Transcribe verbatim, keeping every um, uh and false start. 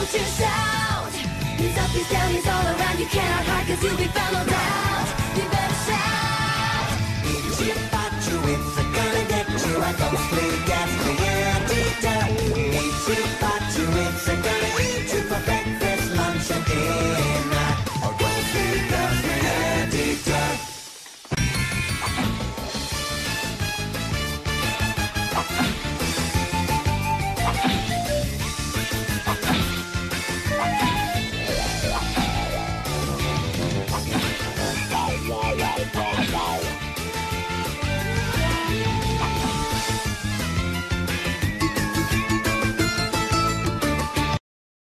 Don't you shout. He's up, he's down, he's all around. You cannot hide, cause you'll be found, no doubt. You better shout. If you chip at you, it's gonna get you. I don't play gas.